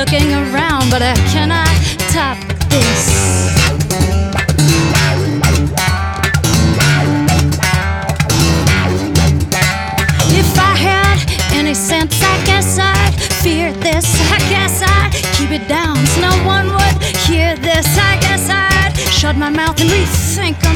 looking around, but I cannot top this. If I had any sense, I guess I'd fear this. I guess I'd keep it down so no one would hear this. I guess I'd shut my mouth and rethink